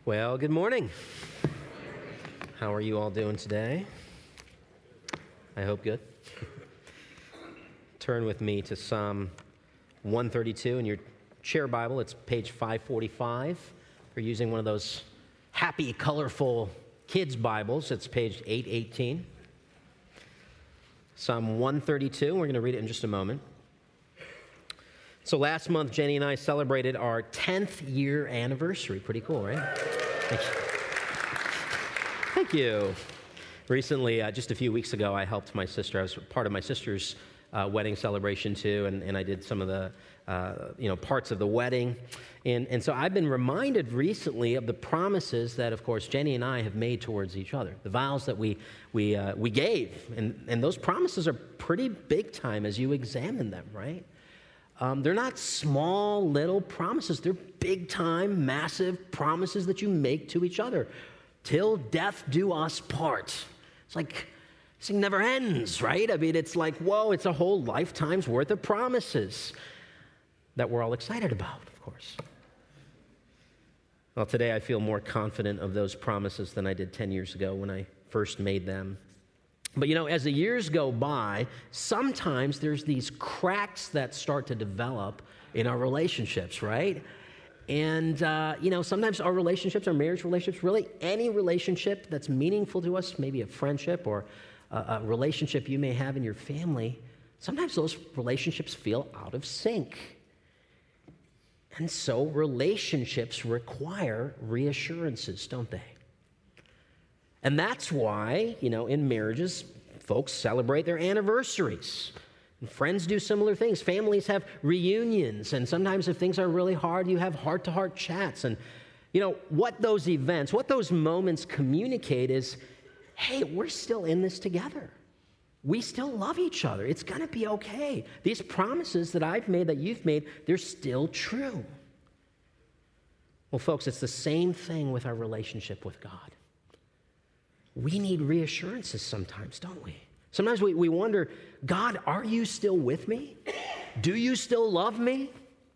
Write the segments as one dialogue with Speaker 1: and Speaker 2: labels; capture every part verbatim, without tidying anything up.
Speaker 1: Well, good morning. How are you all doing today? I hope good. Turn with me to Psalm one thirty-two in your chair Bible. It's page five forty-five. If you're using one of those happy, colorful kids' Bibles, it's page eight eighteen. Psalm one thirty-two. We're going to read it in just a moment. So last month, Jenny and I celebrated our tenth year anniversary. Pretty cool, right? Thank you. Thank you. Recently, uh, just a few weeks ago, I helped my sister. I was part of my sister's uh, wedding celebration too, and, and I did some of the uh, you know parts of the wedding. And, and so I've been reminded recently of the promises that, of course, Jenny and I have made towards each other, the vows that we we uh, we gave, and and those promises are pretty big time as you examine them, right? Um, they're not small, little promises. They're big-time, massive promises that you make to each other. Till death do us part. It's like, this thing never ends, right? I mean, it's like, whoa, it's a whole lifetime's worth of promises that we're all excited about, of course. Well, today I feel more confident of those promises than I did ten years ago when I first made them. But, you know, as the years go by, sometimes there's these cracks that start to develop in our relationships, right? And, uh, you know, sometimes our relationships, our marriage relationships, really any relationship that's meaningful to us, maybe a friendship or a, a relationship you may have in your family, sometimes those relationships feel out of sync. And so relationships require reassurances, don't they? And that's why, you know, in marriages, folks celebrate their anniversaries. And friends do similar things. Families have reunions. And sometimes if things are really hard, you have heart-to-heart chats. And, you know, what those events, what those moments communicate is, hey, we're still in this together. We still love each other. It's going to be okay. These promises that I've made, that you've made, they're still true. Well, folks, it's the same thing with our relationship with God. We need reassurances sometimes, don't we? Sometimes we, we wonder, God, are you still with me? Do you still love me?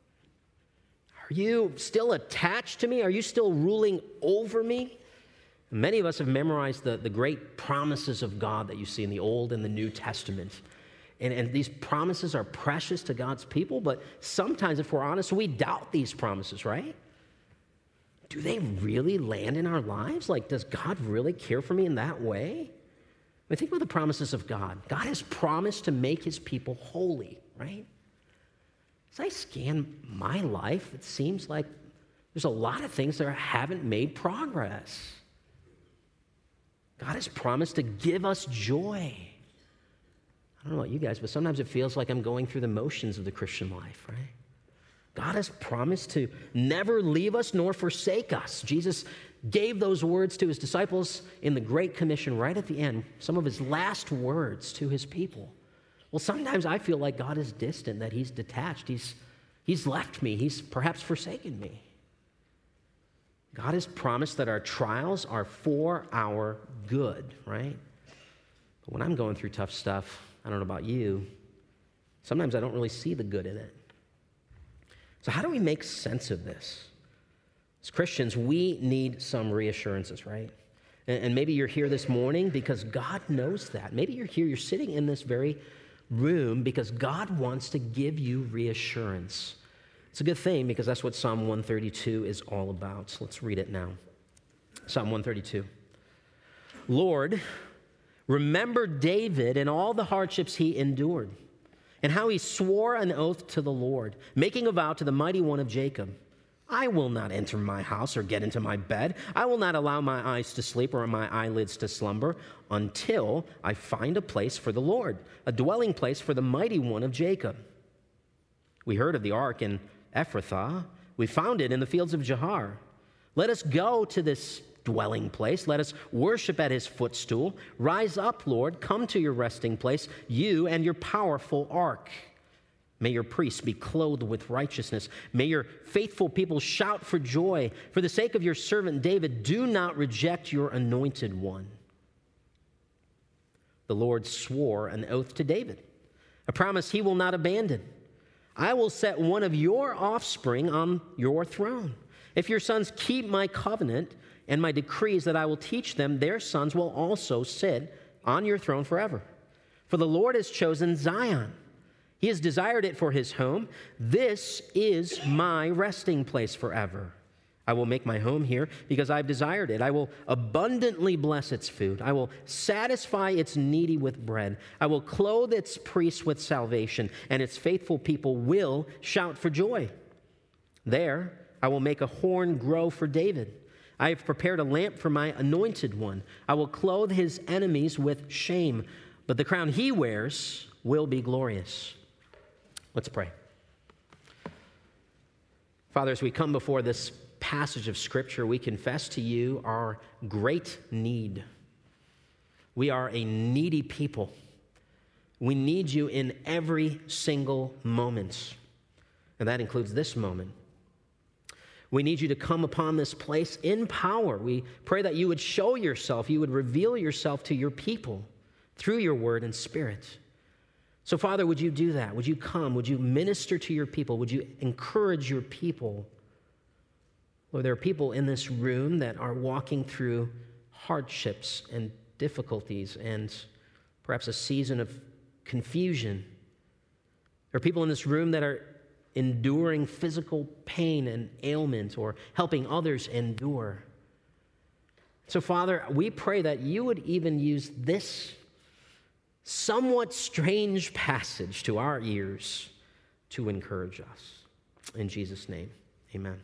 Speaker 1: Are you still attached to me? Are you still ruling over me? Many of us have memorized the, the great promises of God that you see in the Old and the New Testament. And, and these promises are precious to God's people, but sometimes, if we're honest, we doubt these promises, right? Do they really land in our lives? Like, does God really care for me in that way? I mean, think about the promises of God. God has promised to make his people holy, right? As I scan my life, it seems like there's a lot of things that haven't made progress. God has promised to give us joy. I don't know about you guys, but sometimes it feels like I'm going through the motions of the Christian life, right? God has promised to never leave us nor forsake us. Jesus gave those words to his disciples in the Great Commission right at the end, some of his last words to his people. Well, sometimes I feel like God is distant, that he's detached. He's, he's left me. He's perhaps forsaken me. God has promised that our trials are for our good, right? But when I'm going through tough stuff, I don't know about you, sometimes I don't really see the good in it. So how do we make sense of this? As Christians, we need some reassurances, right? And maybe you're here this morning because God knows that. Maybe you're here, you're sitting in this very room because God wants to give you reassurance. It's a good thing because that's what Psalm one thirty-two is all about. So let's read it now. Psalm one thirty-two. Lord, remember David and all the hardships he endured, and how he swore an oath to the Lord, making a vow to the mighty one of Jacob. I will not enter my house or get into my bed. I will not allow my eyes to sleep or my eyelids to slumber until I find a place for the Lord, a dwelling place for the mighty one of Jacob. We heard of the ark in Ephrathah. We found it in the fields of Jahar. Let us go to this dwelling place. Let us worship at his footstool. Rise up, Lord. Come to your resting place, you and your powerful ark. May your priests be clothed with righteousness. May your faithful people shout for joy. For the sake of your servant David, do not reject your anointed one. The Lord swore an oath to David, a promise he will not abandon. I will set one of your offspring on your throne, If your sons keep my covenant and my decrees that I will teach them, their sons will also sit on your throne forever. For the Lord has chosen Zion. He has desired it for his home. This is my resting place forever. I will make my home here because I've desired it. I will abundantly bless its food. I will satisfy its needy with bread. I will clothe its priests with salvation, and its faithful people will shout for joy. There I will make a horn grow for David. I have prepared a lamp for my anointed one. I will clothe his enemies with shame, but the crown he wears will be glorious. Let's pray. Father, as we come before this passage of Scripture, we confess to you our great need. We are a needy people. We need you in every single moment, and that includes this moment. We need you to come upon this place in power. We pray that you would show yourself, you would reveal yourself to your people through your word and spirit. So, Father, would you do that? Would you come? Would you minister to your people? Would you encourage your people? Lord, there are people in this room that are walking through hardships and difficulties and perhaps a season of confusion. There are people in this room that are enduring physical pain and ailment or helping others endure. So, Father, we pray that you would even use this somewhat strange passage to our ears to encourage us. In Jesus' name, amen.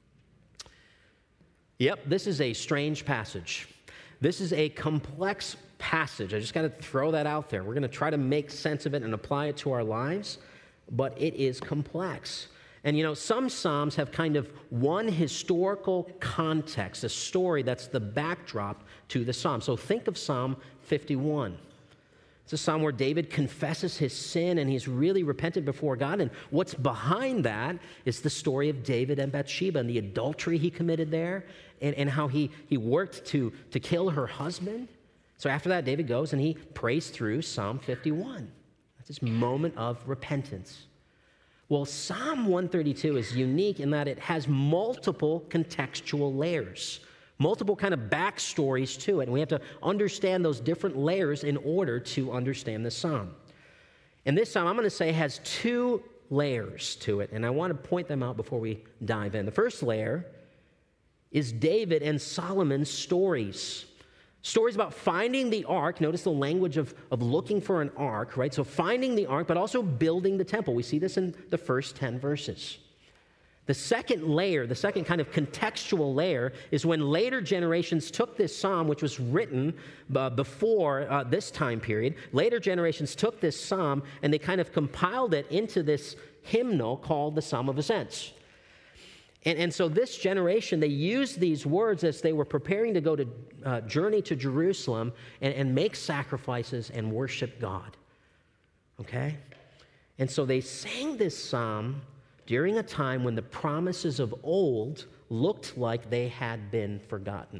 Speaker 1: Yep, this is a strange passage. This is a complex passage. I just got to throw that out there. We're going to try to make sense of it and apply it to our lives, but it is complex. And you know, some Psalms have kind of one historical context, a story that's the backdrop to the Psalm. So think of Psalm fifty-one. It's a psalm where David confesses his sin and he's really repentant before God. And what's behind that is the story of David and Bathsheba and the adultery he committed there and, and how he, he worked to, to kill her husband. So after that, David goes and he prays through Psalm fifty-one. That's his moment of repentance. Well, Psalm one thirty-two is unique in that it has multiple contextual layers. Multiple kind of backstories to it, and we have to understand those different layers in order to understand the psalm. And this psalm, I'm going to say, has two layers to it, and I want to point them out before we dive in. The first layer is David and Solomon's stories. Stories about finding the ark. Notice the language of, of looking for an ark, right? So finding the ark, but also building the temple. We see this in the first ten verses. The second layer, the second kind of contextual layer, is when later generations took this psalm, which was written uh, before uh, this time period. Later generations took this psalm and they kind of compiled it into this hymnal called the Psalm of Ascents. And, and so this generation, they used these words as they were preparing to go to uh, journey to Jerusalem and, and make sacrifices and worship God. Okay? And so they sang this psalm during a time when the promises of old looked like they had been forgotten.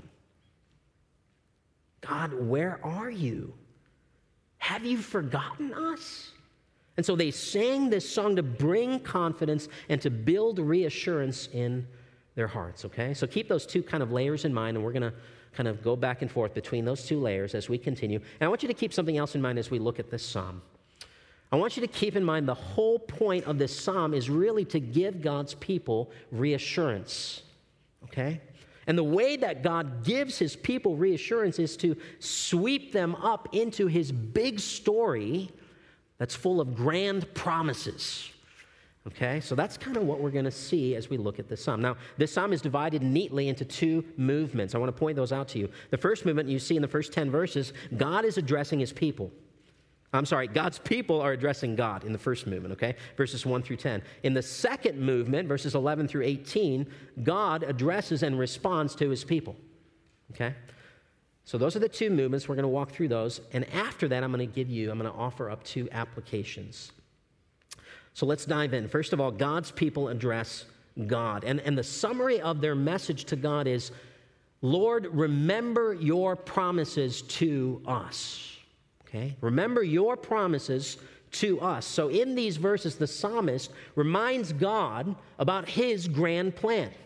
Speaker 1: God, where are you? Have you forgotten us? And so they sang this song to bring confidence and to build reassurance in their hearts, okay? So keep those two kind of layers in mind, and we're going to kind of go back and forth between those two layers as we continue. And I want you to keep something else in mind as we look at this psalm. I want you to keep in mind the whole point of this psalm is really to give God's people reassurance, okay? And the way that God gives his people reassurance is to sweep them up into his big story that's full of grand promises, okay? So that's kind of what we're going to see as we look at this psalm. Now, this psalm is divided neatly into two movements. I want to point those out to you. The first movement you see in the first ten verses, God is addressing his people. I'm sorry, God's people are addressing God in the first movement, okay? Verses one through ten. In the second movement, verses eleven through eighteen, God addresses and responds to his people, okay? So those are the two movements. We're going to walk through those. And after that, I'm going to give you, I'm going to offer up two applications. So let's dive in. First of all, God's people address God. And, and the summary of their message to God is, Lord, remember your promises to us. Okay? Remember your promises to us. So in these verses, the psalmist reminds God about his grand plan.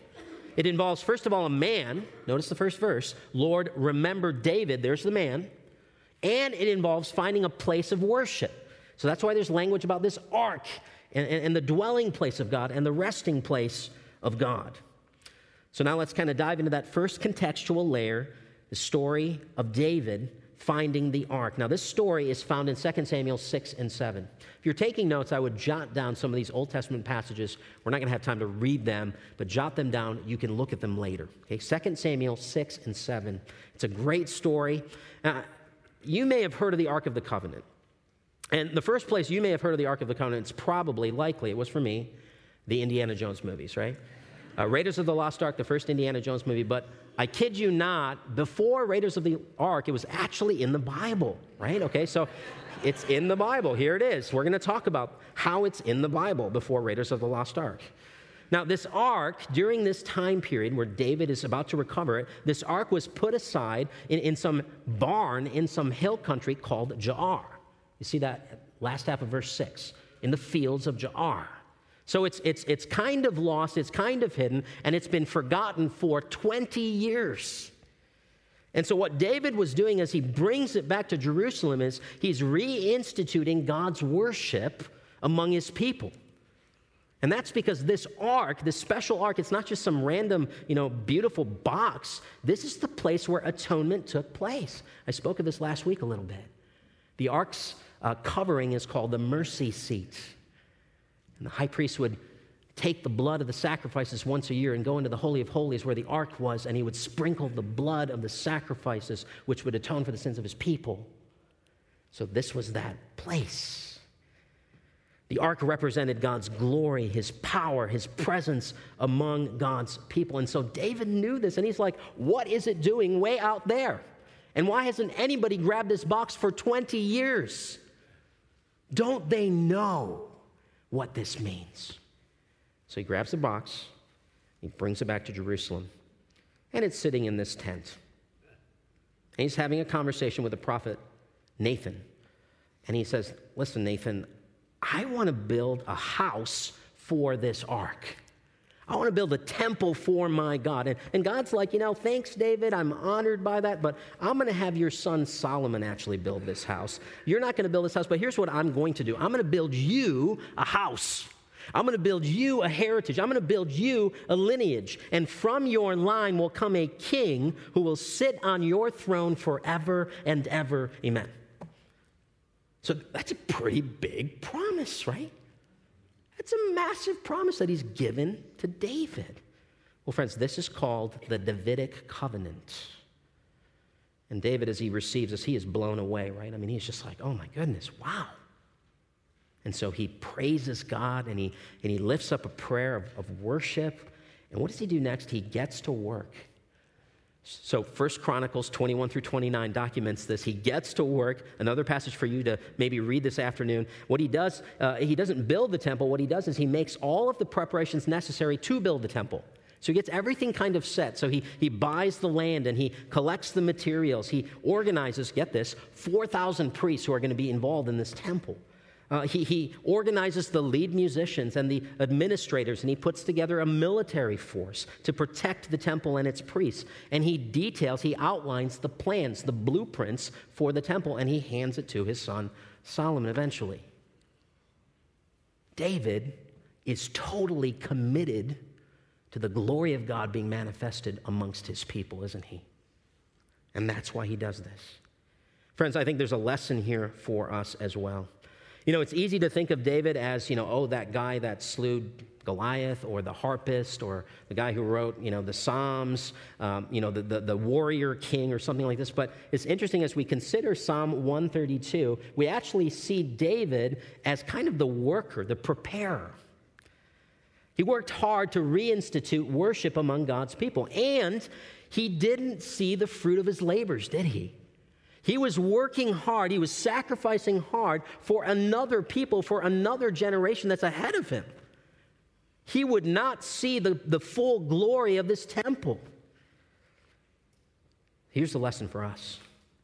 Speaker 1: It involves, first of all, a man. Notice the first verse. Lord, remember David. There's the man. And it involves finding a place of worship. So that's why there's language about this ark and, and, and the dwelling place of God and the resting place of God. So now let's kind of dive into that first contextual layer, the story of David finding the ark. Now, this story is found in Second Samuel six and seven. If you're taking notes, I would jot down some of these Old Testament passages. We're not going to have time to read them, but jot them down. You can look at them later. Okay, Second Samuel six and seven. It's a great story. Uh, you may have heard of the Ark of the Covenant. And the first place you may have heard of the Ark of the Covenant, it's probably, likely, it was for me, the Indiana Jones movies, right? Uh, Raiders of the Lost Ark, the first Indiana Jones movie, but I kid you not, before Raiders of the Ark, it was actually in the Bible, right? Okay, so it's in the Bible. Here it is. We're going to talk about how it's in the Bible before Raiders of the Lost Ark. Now, this ark, during this time period where David is about to recover it, this ark was put aside in, in some barn in some hill country called Jaar. You see that last half of verse six, in the fields of Jaar. So it's, it's, it's kind of lost, it's kind of hidden, and it's been forgotten for twenty years. And so what David was doing as he brings it back to Jerusalem is he's reinstituting God's worship among his people. And that's because this ark, this special ark, it's not just some random, you know, beautiful box. This is the place where atonement took place. I spoke of this last week a little bit. The ark's uh, covering is called the mercy seat. And the high priest would take the blood of the sacrifices once a year and go into the Holy of Holies where the ark was, and he would sprinkle the blood of the sacrifices, which would atone for the sins of his people. So this was that place. The ark represented God's glory, his power, his presence among God's people. And so David knew this, and he's like, what is it doing way out there? And why hasn't anybody grabbed this box for twenty years? Don't they know what this means? So he grabs the box, he brings it back to Jerusalem, and it's sitting in this tent. And he's having a conversation with the prophet Nathan. And he says, listen, Nathan, I want to build a house for this ark. I want to build a temple for my God. And, and God's like, you know, thanks, David. I'm honored by that, but I'm going to have your son Solomon actually build this house. You're not going to build this house, but here's what I'm going to do. I'm going to build you a house. I'm going to build you a heritage. I'm going to build you a lineage. And from your line will come a king who will sit on your throne forever and ever. Amen. So that's a pretty big promise, right? It's a massive promise that he's given to David. Well, friends, this is called the Davidic covenant. And David, as he receives this, he is blown away, right? I mean, he's just like, oh my goodness, wow. And so he praises God, and he, and he lifts up a prayer of, of worship. And what does he do next? He gets to work. So First Chronicles twenty-one through twenty-nine documents this. He gets to work. Another passage for you to maybe read this afternoon. What he does, uh, he doesn't build the temple. What he does is he makes all of the preparations necessary to build the temple. So he gets everything kind of set. So he, he buys the land, and he collects the materials. He organizes, get this, four thousand priests who are going to be involved in this temple. Uh, he, he organizes the lead musicians and the administrators, and he puts together a military force to protect the temple and its priests. And he details, he outlines the plans, the blueprints for the temple, and he hands it to his son Solomon eventually. David is totally committed to the glory of God being manifested amongst his people, isn't he? And that's why he does this. Friends, I think there's a lesson here for us as well. You know, it's easy to think of David as, you know, oh, that guy that slew Goliath, or the harpist, or the guy who wrote, you know, the Psalms, um, you know, the, the, the warrior king or something like this. But it's interesting, as we consider Psalm one thirty-two, we actually see David as kind of the worker, the preparer. He worked hard to reinstitute worship among God's people, and he didn't see the fruit of his labors, did he? He was working hard. He was sacrificing hard for another people, for another generation that's ahead of him. He would not see the, the full glory of this temple. Here's the lesson for us.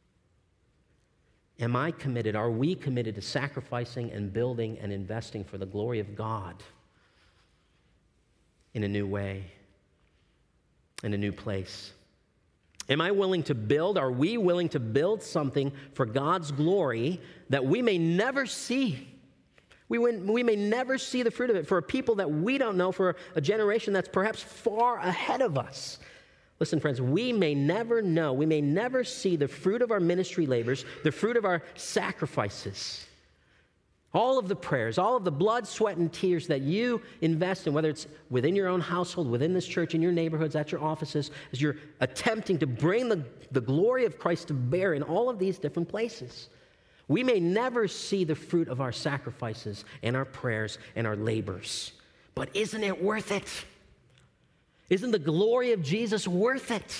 Speaker 1: Am I committed, are we committed to sacrificing and building and investing for the glory of God in a new way? in a new place? Am I willing to build, are we willing to build something for God's glory that we may never see? We, we may never see the fruit of it for a people that we don't know, for a generation that's perhaps far ahead of us. Listen, friends, we may never know, we may never see the fruit of our ministry labors, the fruit of our sacrifices. All of the prayers, all of the blood, sweat, and tears that you invest in, whether it's within your own household, within this church, in your neighborhoods, at your offices, as you're attempting to bring the, the glory of Christ to bear in all of these different places. We may never see the fruit of our sacrifices and our prayers and our labors, but isn't it worth it? Isn't the glory of Jesus worth it?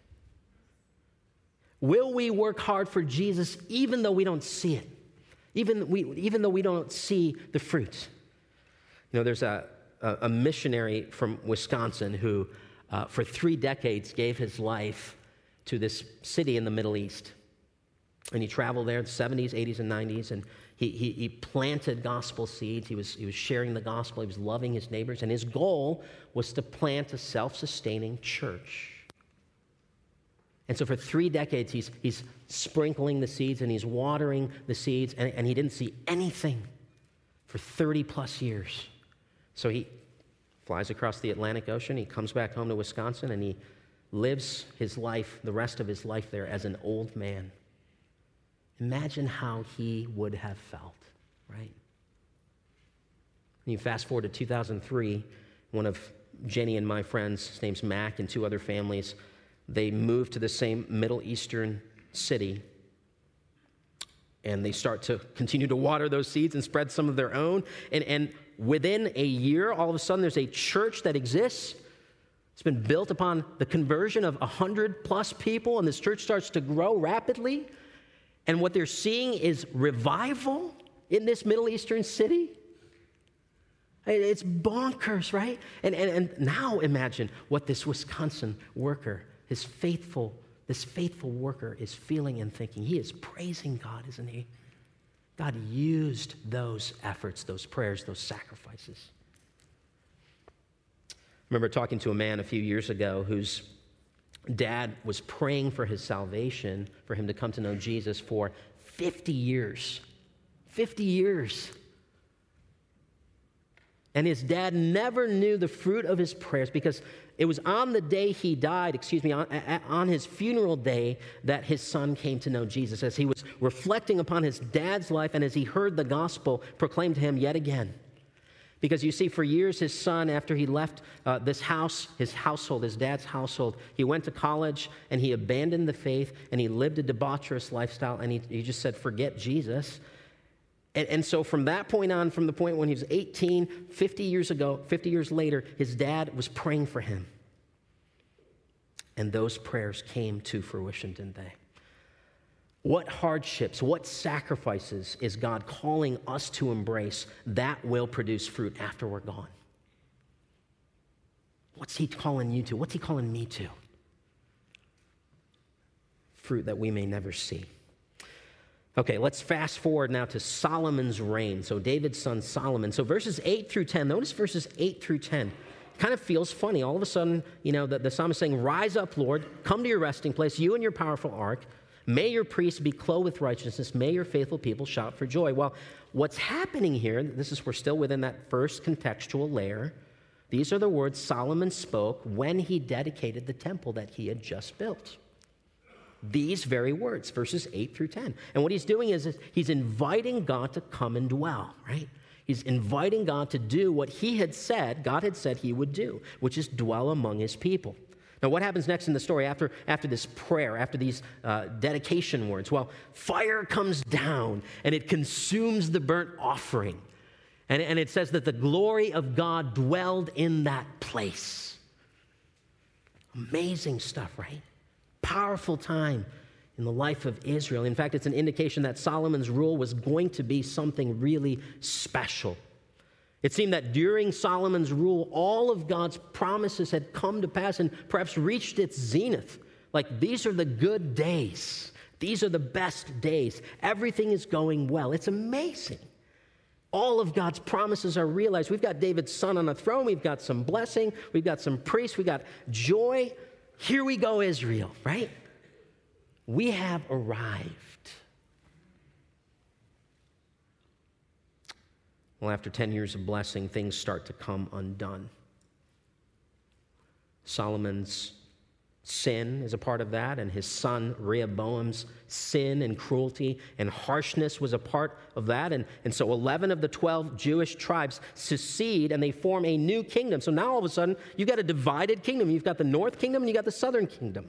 Speaker 1: Will we work hard for Jesus even though we don't see it? Even, we, even though we don't see the fruit. You know, there's a, a, a missionary from Wisconsin who, uh, for three decades, gave his life to this city in the Middle East. And he traveled there in the seventies, eighties, and nineties, and he, he, he planted gospel seeds. He was, he was sharing the gospel. He was loving his neighbors. And his goal was to plant a self-sustaining church. And so for three decades, he's, he's sprinkling the seeds and he's watering the seeds, and, and he didn't see anything for thirty plus years. So he flies across the Atlantic Ocean, he comes back home to Wisconsin, and he lives his life, the rest of his life there as an old man. Imagine how he would have felt, right? And you fast forward to two thousand three, one of Jenny and my friends, his name's Mac, and two other families, they moved to the same Middle Eastern city, and they start to continue to water those seeds and spread some of their own. And, and within a year, all of a sudden, there's a church that exists. It's been built upon the conversion of one hundred plus people, and this church starts to grow rapidly. And what they're seeing is revival in this Middle Eastern city. It's bonkers, right? And, and, and now imagine what this Wisconsin worker, his faithful, this faithful worker is feeling and thinking. He is praising God, isn't he? God used those efforts, those prayers, those sacrifices. I remember talking to a man a few years ago whose dad was praying for his salvation, for him to come to know Jesus for fifty years. fifty years. And his dad never knew the fruit of his prayers, because it was on the day he died, excuse me, on, on his funeral day, that his son came to know Jesus, as he was reflecting upon his dad's life and as he heard the gospel proclaimed to him yet again. Because you see, for years, his son, after he left uh, this house, his household, his dad's household, he went to college and he abandoned the faith and he lived a debaucherous lifestyle, and he, he just said, forget Jesus. And, and so from that point on, from the point when he was eighteen, fifty years ago, fifty years later, his dad was praying for him. And those prayers came to fruition, didn't they? What hardships, what sacrifices is God calling us to embrace that will produce fruit after we're gone? What's he calling you to? What's he calling me to? Fruit that we may never see. Okay, let's fast forward now to Solomon's reign. So David's son Solomon. So verses eight through ten, notice verses eight through ten. Kind of feels funny. All of a sudden, you know, the, the psalmist saying, rise up, Lord, come to your resting place, you and your powerful ark. May your priests be clothed with righteousness. May your faithful people shout for joy. Well, what's happening here, this is, we're still within that first contextual layer. These are the words Solomon spoke when he dedicated the temple that he had just built. These very words, verses eight through ten. And what he's doing is he's inviting God to come and dwell, right? He's inviting God to do what he had said, God had said he would do, which is dwell among his people. Now, what happens next in the story after, after this prayer, after these uh, dedication words? Well, fire comes down and it consumes the burnt offering. And, and it says that the glory of God dwelled in that place. Amazing stuff, right? Powerful time in the life of Israel. In fact, it's an indication that Solomon's rule was going to be something really special. It seemed that during Solomon's rule, all of God's promises had come to pass and perhaps reached its zenith. Like, these are the good days. These are the best days. Everything is going well. It's amazing. All of God's promises are realized. We've got David's son on the throne. We've got some blessing. We've got some priests. We've got joy. here we go, Israel, right? We have arrived. Well, after ten years of blessing, things start to come undone. Solomon's sin is a part of that, and his son Rehoboam's sin and cruelty and harshness was a part of that. And, and so eleven of the twelve Jewish tribes secede, and they form a new kingdom. So now all of a sudden, you've got a divided kingdom. You've got the north kingdom, and you've got the southern kingdom.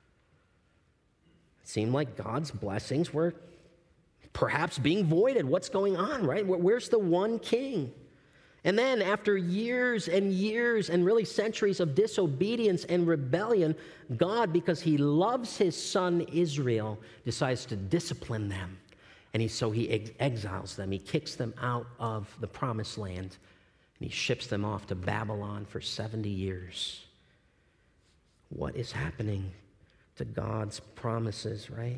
Speaker 1: It seemed like God's blessings were perhaps being voided. What's going on, right? Where's the one king? And then after years and years and really centuries of disobedience and rebellion, God, because he loves his son Israel, decides to discipline them. And he, so he ex- exiles them. He kicks them out of the promised land. And he ships them off to Babylon for seventy years. What is happening to God's promises, right?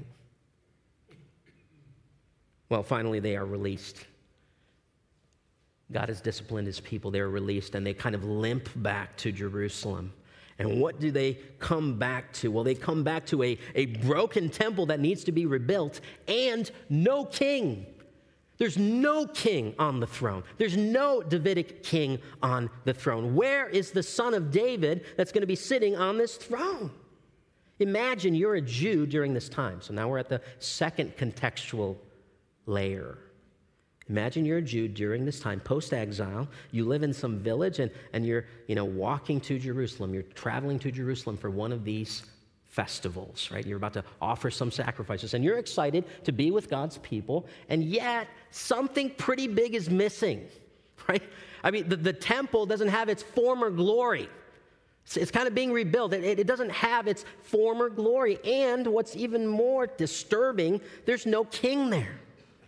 Speaker 1: Well, finally, they are released. God has disciplined his people. They're released, and they kind of limp back to Jerusalem. And what do they come back to? Well, they come back to a, a broken temple that needs to be rebuilt and no king. There's no king on the throne. There's no Davidic king on the throne. Where is the son of David that's going to be sitting on this throne? Imagine you're a Jew during this time. So now we're at the second contextual layer. Imagine you're a Jew during this time, post-exile. You live in some village, and, and you're, you know, walking to Jerusalem. You're traveling to Jerusalem for one of these festivals, right? You're about to offer some sacrifices, and you're excited to be with God's people, and yet something pretty big is missing, right? I mean, the, the temple doesn't have its former glory. It's, it's kind of being rebuilt. It, it doesn't have its former glory, and what's even more disturbing, there's no king there.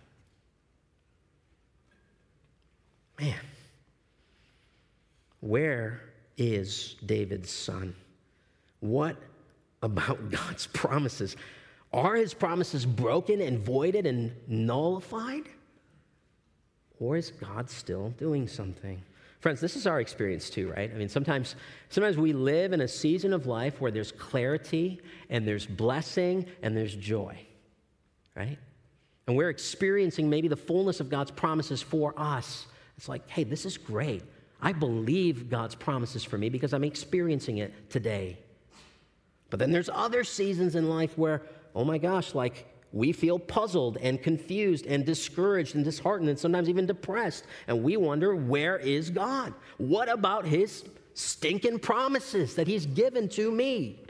Speaker 1: Man, where is David's son? What about God's promises? Are his promises broken and voided and nullified? Or is God still doing something? Friends, this is our experience too, right? I mean, sometimes, sometimes we live in a season of life where there's clarity and there's blessing and there's joy, right? And we're experiencing maybe the fullness of God's promises for us. It's like, hey, this is great. I believe God's promises for me because I'm experiencing it today. But then there's other seasons in life where, oh my gosh, like we feel puzzled and confused and discouraged and disheartened and sometimes even depressed. And we wonder, where is God? What about his stinking promises that he's given to me?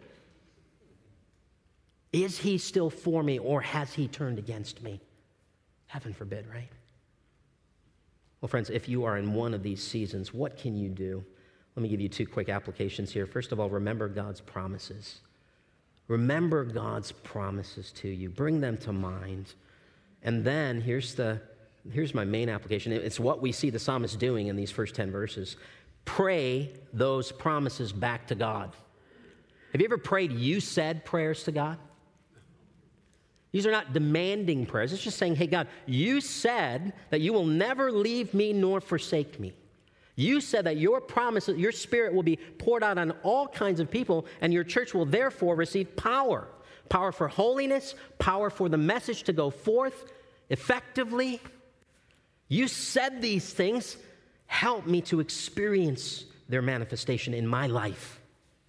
Speaker 1: Is he still for me, or has he turned against me? Heaven forbid, right? Well, friends, if you are in one of these seasons, what can you do? Let me give you two quick applications here. First of all, remember God's promises. Remember God's promises to you. Bring them to mind. And then here's the here's my main application. It's what we see the psalmist doing in these first ten verses. Pray those promises back to God. Have you ever prayed you said prayers to God? These are not demanding prayers. It's just saying, hey, God, you said that you will never leave me nor forsake me. You said that your promise, your spirit will be poured out on all kinds of people, and your church will therefore receive power. Power for holiness, power for the message to go forth effectively. You said these things. Help me to experience their manifestation in my life.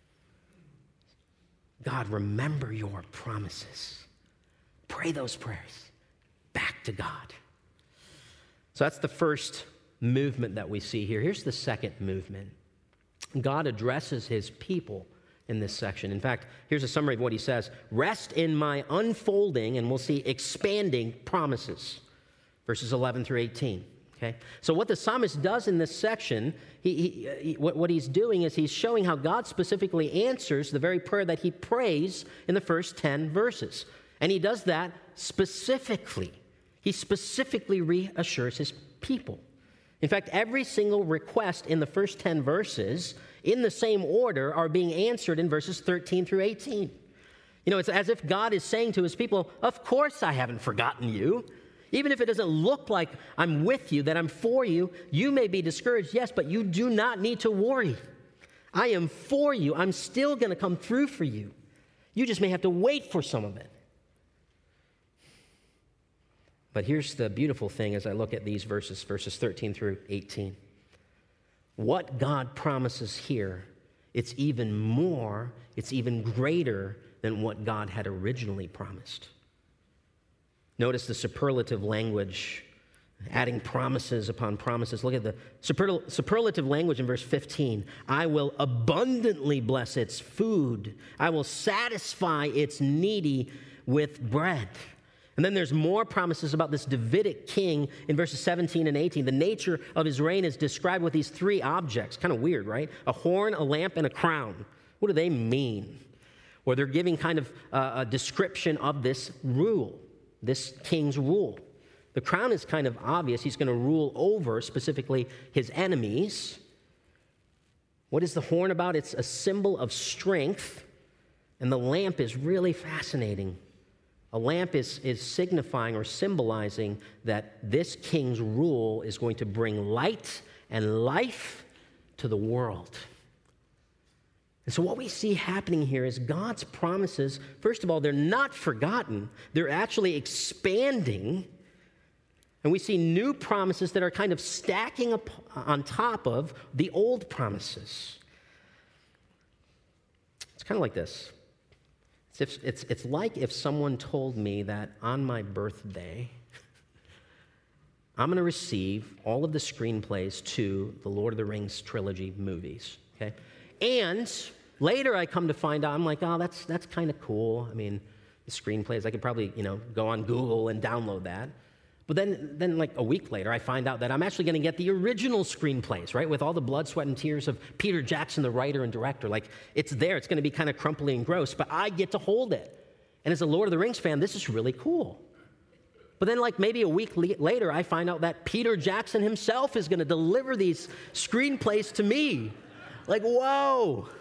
Speaker 1: God, remember your promises. Pray those prayers back to God. So that's the first movement that we see here. Here's the second movement. God addresses his people in this section. In fact, here's a summary of what he says. Rest in my unfolding, and we'll see expanding promises. Verses eleven through eighteen. Okay? So what the psalmist does in this section, he, he, he, what, what he's doing is he's showing how God specifically answers the very prayer that he prays in the first ten verses. And he does that specifically. He specifically reassures his people. In fact, every single request in the first ten verses, in the same order, are being answered in verses thirteen through eighteen. You know, it's as if God is saying to his people, of course I haven't forgotten you. Even if it doesn't look like I'm with you, that I'm for you, you may be discouraged, yes, but you do not need to worry. I am for you. I'm still going to come through for you. You just may have to wait for some of it. But here's the beautiful thing as I look at these verses, verses thirteen through eighteen. What God promises here, it's even more, it's even greater than what God had originally promised. Notice the superlative language, adding promises upon promises. Look at the superl- superlative language in verse fifteen. I will abundantly bless its food. I will satisfy its needy with bread. And then there's more promises about this Davidic king in verses seventeen and eighteen. The nature of his reign is described with these three objects. Kind of weird, right? A horn, a lamp, and a crown. What do they mean? Or they're giving kind of uh, a description of this rule, this king's rule. The crown is kind of obvious. He's going to rule over specifically his enemies. What is the horn about? It's a symbol of strength. And the lamp is really fascinating. A lamp is, is signifying or symbolizing that this king's rule is going to bring light and life to the world. And so what we see happening here is God's promises, first of all, they're not forgotten. They're actually expanding. And we see new promises that are kind of stacking up on top of the old promises. It's kind of like this. It's, if, it's, it's like if someone told me that on my birthday, I'm going to receive all of the screenplays to the Lord of the Rings trilogy movies, okay? And later I come to find out, I'm like, oh, that's, that's kind of cool. I mean, the screenplays, I could probably, you know, go on Google and download that. But then, then like a week later, I find out that I'm actually going to get the original screenplays, right? With all the blood, sweat, and tears of Peter Jackson, the writer and director. Like, it's there. It's going to be kind of crumply and gross, but I get to hold it. And as a Lord of the Rings fan, this is really cool. But then like maybe a week le- later, I find out that Peter Jackson himself is going to deliver these screenplays to me. Like, whoa.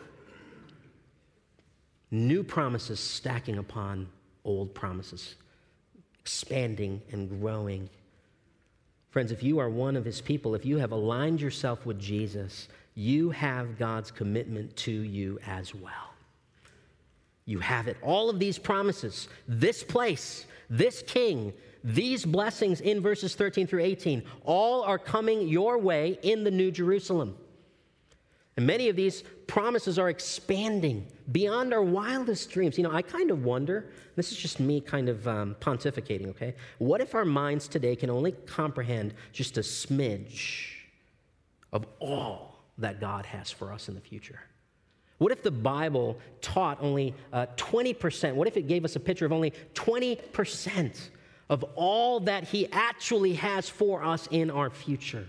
Speaker 1: New promises stacking upon old promises. Expanding and growing. Friends, if you are one of his people, if you have aligned yourself with Jesus, you have God's commitment to you as well. You have it. All of these promises, this place, this king, these blessings in verses thirteen through eighteen, all are coming your way in the New Jerusalem. And many of these promises are expanding beyond our wildest dreams. You know, I kind of wonder, this is just me kind of um, pontificating, okay? What if our minds today can only comprehend just a smidge of all that God has for us in the future? What if the Bible taught only uh, twenty percent? What if it gave us a picture of only twenty percent of all that he actually has for us in our future?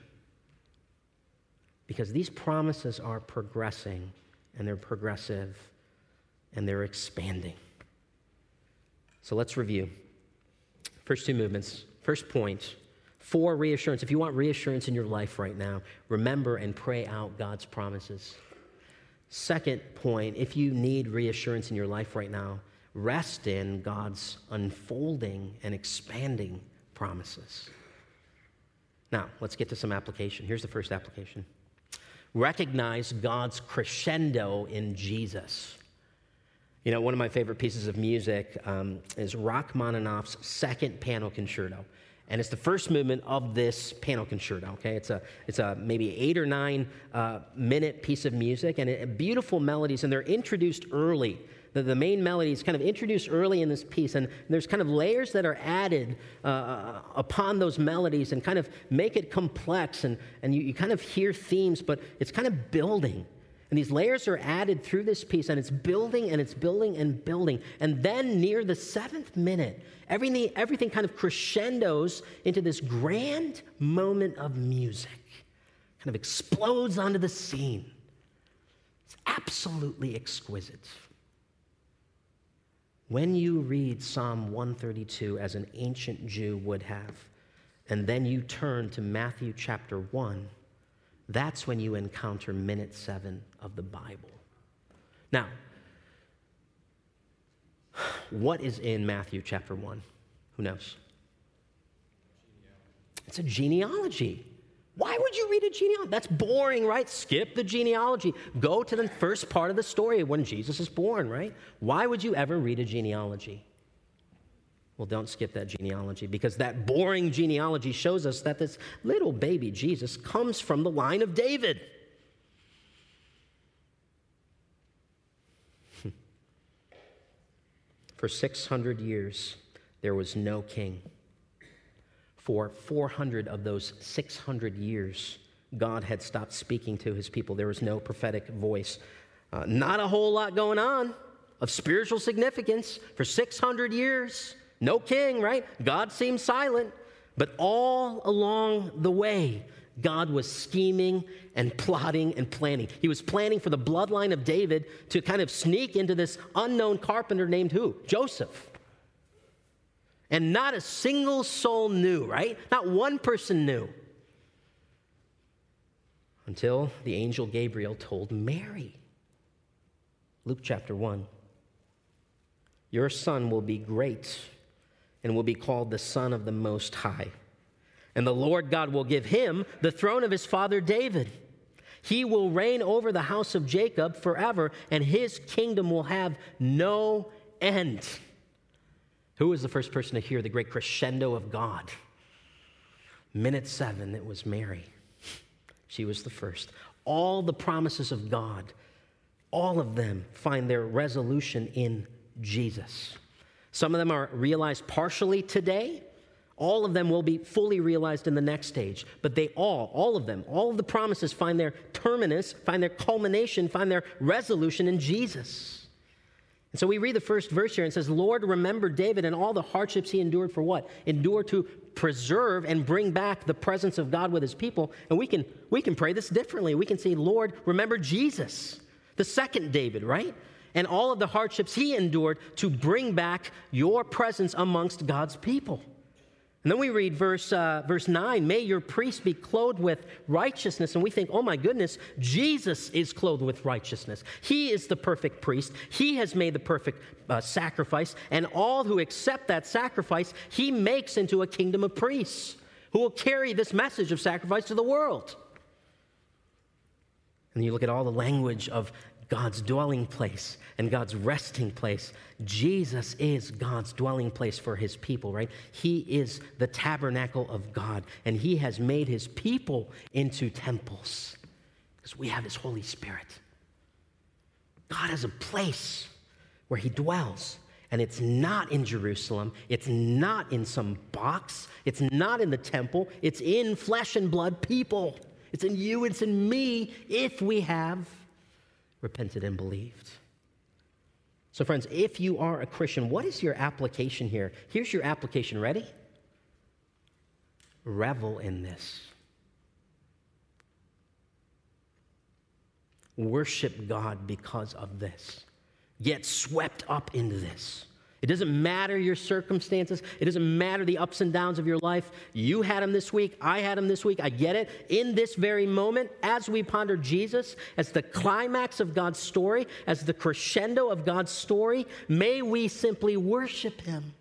Speaker 1: Because these promises are progressing, and they're progressive, and they're expanding. So let's review. First two movements. First point, for reassurance. If you want reassurance in your life right now, remember and pray out God's promises. Second point, if you need reassurance in your life right now, rest in God's unfolding and expanding promises. Now, let's get to some application. Here's the first application. Recognize God's crescendo in Jesus. You know, one of my favorite pieces of music um, is Rachmaninoff's Second Piano Concerto. And it's the first movement of this piano concerto, okay? It's a it's a maybe eight or nine uh, minute piece of music, and it, beautiful melodies, and they're introduced early. The, the main melody is kind of introduced early in this piece, and there's kind of layers that are added uh, upon those melodies and kind of make it complex, and, and you, you kind of hear themes, but it's kind of building. And these layers are added through this piece, and it's building and it's building and building. And then near the seventh minute, everything, everything kind of crescendos into this grand moment of music. Kind of explodes onto the scene. It's absolutely exquisite. When you read Psalm one thirty-two as an ancient Jew would have, and then you turn to Matthew chapter one, that's when you encounter minute seven of the Bible. Now, what is in Matthew chapter one? Who knows? It's a genealogy. Why would you read a genealogy? That's boring, right? Skip the genealogy. Go to the first part of the story when Jesus is born, right? Why would you ever read a genealogy? Well, don't skip that genealogy, because that boring genealogy shows us that this little baby Jesus comes from the line of David. For six hundred years, there was no king. For four hundred of those six hundred years, God had stopped speaking to his people. There was no prophetic voice. Uh, not a whole lot going on of spiritual significance for six hundred years. No king, right? God seemed silent. But all along the way, God was scheming and plotting and planning. He was planning for the bloodline of David to kind of sneak into this unknown carpenter named who? Joseph. And not a single soul knew, right? Not one person knew. Until the angel Gabriel told Mary. Luke chapter one. Your son will be great and will be called the Son of the Most High. And the Lord God will give him the throne of his father David. He will reign over the house of Jacob forever, and his kingdom will have no end. Who was the first person to hear the great crescendo of God? Minute seven, it was Mary. She was the first. All the promises of God, all of them find their resolution in Jesus. Some of them are realized partially today. All of them will be fully realized in the next stage. But they all, all of them, all of the promises find their terminus, find their culmination, find their resolution in Jesus. And so we read the first verse here and it says, Lord, remember David and all the hardships he endured for what? Endure to preserve and bring back the presence of God with his people. And we can, we can pray this differently. We can say, Lord, remember Jesus, the second David, right? And all of the hardships he endured to bring back your presence amongst God's people. And then we read verse, uh, verse nine, may your priests be clothed with righteousness. And we think, oh my goodness, Jesus is clothed with righteousness. He is the perfect priest. He has made the perfect uh, sacrifice. And all who accept that sacrifice, he makes into a kingdom of priests who will carry this message of sacrifice to the world. And you look at all the language of God's dwelling place and God's resting place. Jesus is God's dwelling place for his people, right? He is the tabernacle of God, and he has made his people into temples because we have his Holy Spirit. God has a place where he dwells, and it's not in Jerusalem. It's not in some box. It's not in the temple. It's in flesh and blood people. It's in you. It's in me if we have repented and believed. So friends, if you are a Christian, what is your application here? Here's your application. Ready? Revel in this. Worship God because of this. Get swept up into this. It doesn't matter your circumstances. It doesn't matter the ups and downs of your life. You had them this week. I had them this week. I get it. In this very moment, as we ponder Jesus as the climax of God's story, as the crescendo of God's story, may we simply worship him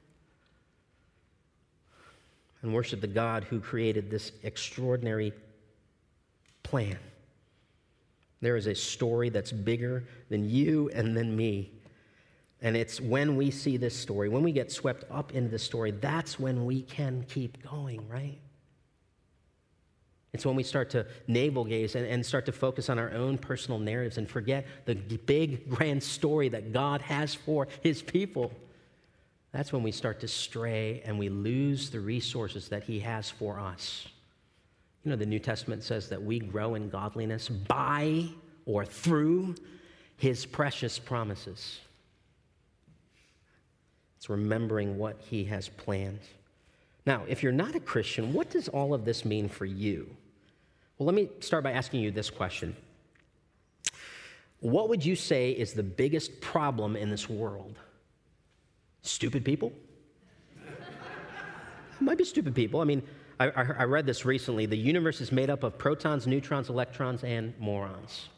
Speaker 1: and worship the God who created this extraordinary plan. There is a story that's bigger than you and than me. And it's when we see this story, when we get swept up into this story, that's when we can keep going, right? It's when we start to navel gaze and, and start to focus on our own personal narratives and forget the big, grand story that God has for his people. That's when we start to stray and we lose the resources that he has for us. You know, the New Testament says that we grow in godliness by or through his precious promises. It's remembering what he has planned. Now, if you're not a Christian, what does all of this mean for you? Well, let me start by asking you this question. What would you say is the biggest problem in this world? Stupid people? It might be stupid people. I mean, I, I read this recently. The universe is made up of protons, neutrons, electrons, and morons.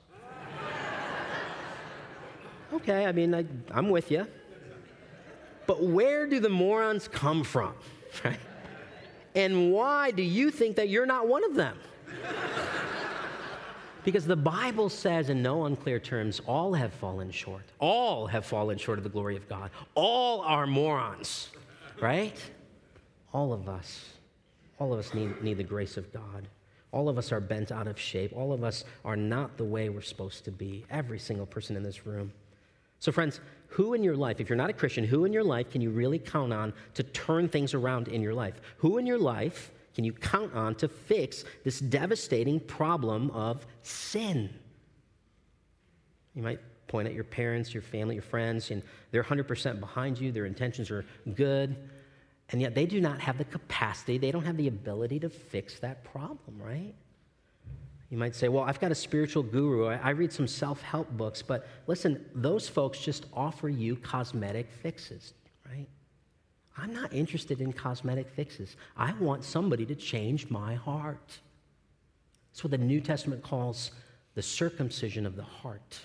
Speaker 1: Okay, I mean, I, I'm with you. But where do the morons come from, right? And why do you think that you're not one of them? Because the Bible says in no unclear terms, all have fallen short. All have fallen short of the glory of God. All are morons, right? All of us. All of us need, need the grace of God. All of us are bent out of shape. All of us are not the way we're supposed to be. Every single person in this room. So friends, who in your life, if you're not a Christian, who in your life can you really count on to turn things around in your life? Who in your life can you count on to fix this devastating problem of sin? You might point at your parents, your family, your friends, and they're one hundred percent behind you. Their intentions are good, and yet they do not have the capacity, they don't have the ability to fix that problem, right? You might say, well, I've got a spiritual guru. I, I read some self-help books, but listen, those folks just offer you cosmetic fixes, right? I'm not interested in cosmetic fixes. I want somebody to change my heart. That's what the New Testament calls the circumcision of the heart.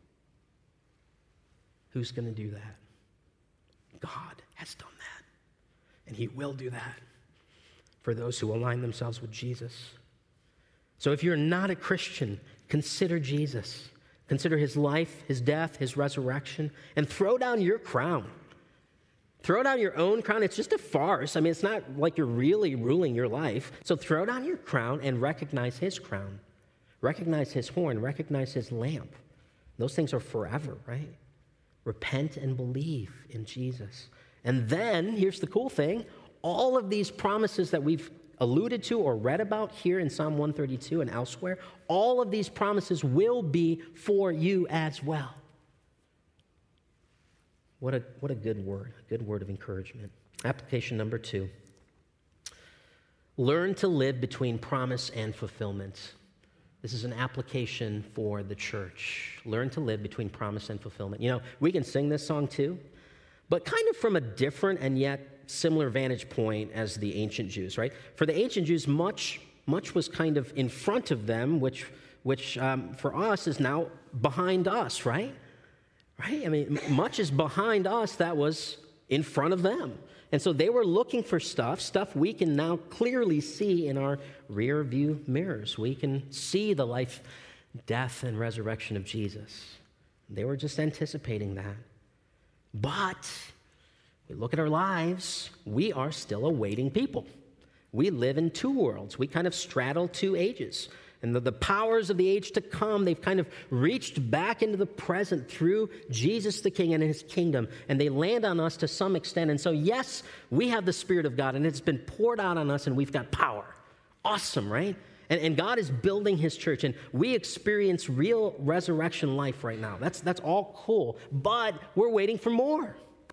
Speaker 1: Who's going to do that? God has done that. And he will do that for those who align themselves with Jesus. So if you're not a Christian, consider Jesus. Consider his life, his death, his resurrection, and throw down your crown. Throw down your own crown. It's just a farce. I mean, it's not like you're really ruling your life. So throw down your crown and recognize his crown. Recognize his horn. Recognize his lamp. Those things are forever, right? Repent and believe in Jesus. And then, here's the cool thing, all of these promises that we've alluded to or read about here in Psalm one thirty-two and elsewhere, all of these promises will be for you as well. What a, what a good word, a good word of encouragement. Application number two. Learn to live between promise and fulfillment. This is an application for the church. Learn to live between promise and fulfillment. You know, we can sing this song too, but kind of from a different and yet similar vantage point as the ancient Jews, right? For the ancient Jews, much, much was kind of in front of them, which, which um, for us is now behind us, right? Right? I mean, much is behind us that was in front of them. And so they were looking for stuff, stuff we can now clearly see in our rear view mirrors. We can see the life, death, and resurrection of Jesus. They were just anticipating that. But we look at our lives, we are still a waiting people. We live in two worlds. We kind of straddle two ages. And the, the powers of the age to come, they've kind of reached back into the present through Jesus the King and his kingdom. And they land on us to some extent. And so, yes, we have the Spirit of God, and it's been poured out on us, and we've got power. Awesome, right? And, and God is building his church, and we experience real resurrection life right now. That's, that's all cool. But we're waiting for more.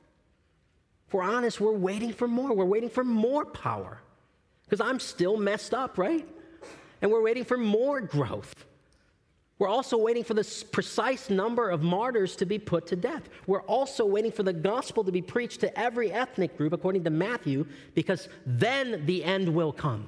Speaker 1: If we're honest, we're waiting for more. We're waiting for more power. Because I'm still messed up, right? And we're waiting for more growth. We're also waiting for the precise number of martyrs to be put to death. We're also waiting for the gospel to be preached to every ethnic group, according to Matthew, because then the end will come.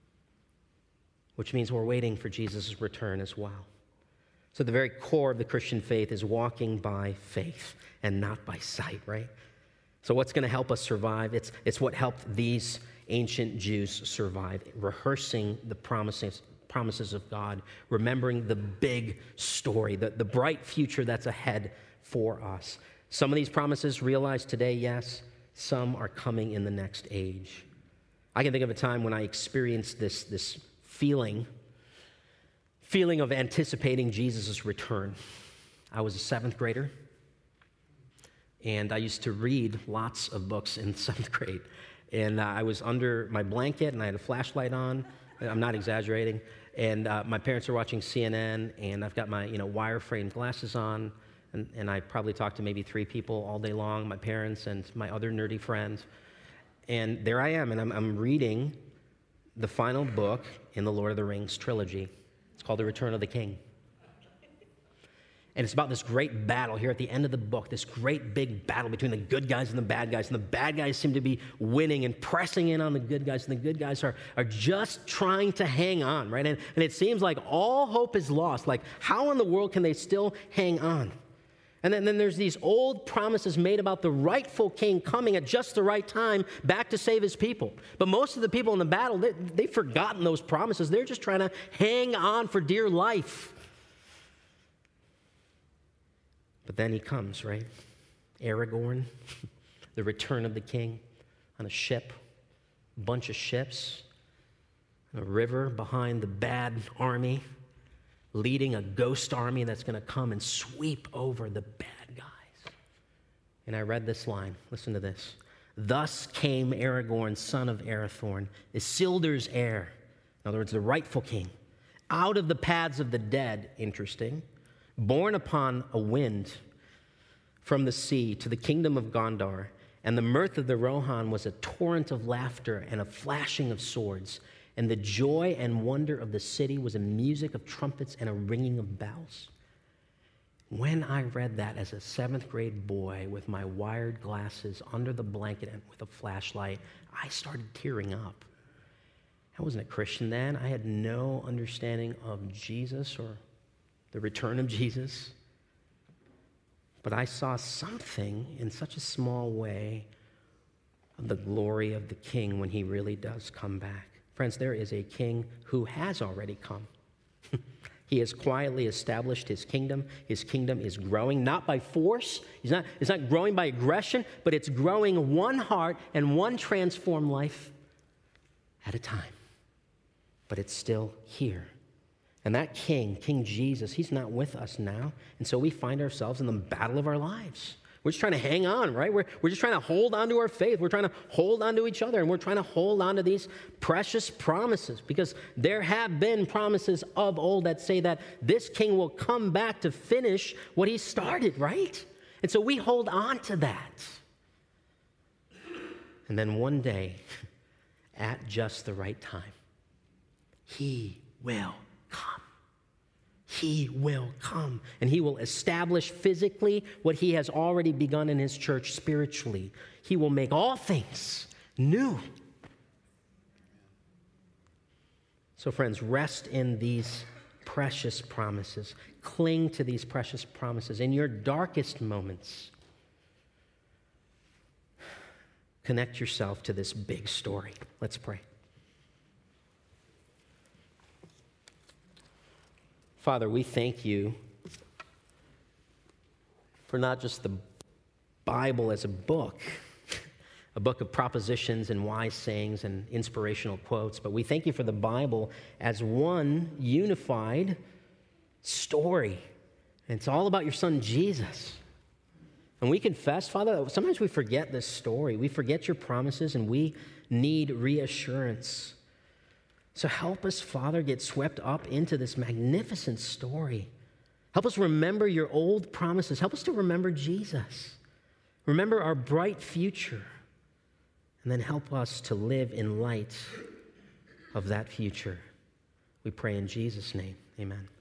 Speaker 1: Which means we're waiting for Jesus' return as well. So the very core of the Christian faith is walking by faith and not by sight, right? So what's going to help us survive? It's, it's what helped these ancient Jews survive, rehearsing the promises, promises of God, remembering the big story, the, the bright future that's ahead for us. Some of these promises realized today, yes. Some are coming in the next age. I can think of a time when I experienced this, this feeling, feeling of anticipating Jesus' return. I was a seventh grader, and I used to read lots of books in seventh grade. And uh, I was under my blanket, and I had a flashlight on. I'm not exaggerating. And uh, my parents are watching C N N, and I've got my, you know, wire-framed glasses on, and, and I probably talked to maybe three people all day long, my parents and my other nerdy friends. And there I am, and I'm, I'm reading the final book in the Lord of the Rings trilogy. It's called The Return of the King. And it's about this great battle here at the end of the book, this great big battle between the good guys and the bad guys. And the bad guys seem to be winning and pressing in on the good guys. And the good guys are, are just trying to hang on, right? And, and it seems like all hope is lost. Like, how in the world can they still hang on? And then, then there's these old promises made about the rightful king coming at just the right time back to save his people. But most of the people in the battle, they, they've forgotten those promises. They're just trying to hang on for dear life. But then he comes, right? Aragorn, the return of the king on a ship, a bunch of ships, a river behind the bad army, leading a ghost army that's going to come and sweep over the bad guys. And I read this line. Listen to this. Thus came Aragorn, son of Arathorn, Isildur's heir, in other words, the rightful king, out of the paths of the dead, interesting, borne upon a wind from the sea to the kingdom of Gondar. And the mirth of the Rohan was a torrent of laughter and a flashing of swords. And the joy and wonder of the city was a music of trumpets and a ringing of bells. When I read that as a seventh grade boy with my wired glasses under the blanket and with a flashlight, I started tearing up. I wasn't a Christian then. I had no understanding of Jesus or the return of Jesus. But I saw something in such a small way of the glory of the King when he really does come back. Friends, there is a king who has already come. He has quietly established his kingdom. His kingdom is growing, not by force. He's not, it's not growing by aggression, but it's growing one heart and one transformed life at a time. But it's still here. And that king, King Jesus, he's not with us now. And so we find ourselves in the battle of our lives. We're just trying to hang on, right? We're, we're just trying to hold on to our faith. We're trying to hold on to each other, and we're trying to hold on to these precious promises, because there have been promises of old that say that this king will come back to finish what he started, right? And so we hold on to that. And then one day, at just the right time, he will come. He will come, and he will establish physically what he has already begun in his church spiritually. He will make all things new. So, friends, rest in these precious promises. Cling to these precious promises. In your darkest moments, connect yourself to this big story. Let's pray. Father, we thank you for not just the Bible as a book, a book of propositions and wise sayings and inspirational quotes, but we thank you for the Bible as one unified story. And it's all about your son, Jesus. And we confess, Father, that sometimes we forget this story. We forget your promises, and we need reassurance. So help us, Father, get swept up into this magnificent story. Help us remember your old promises. Help us to remember Jesus. Remember our bright future. And then help us to live in light of that future. We pray in Jesus' name. Amen.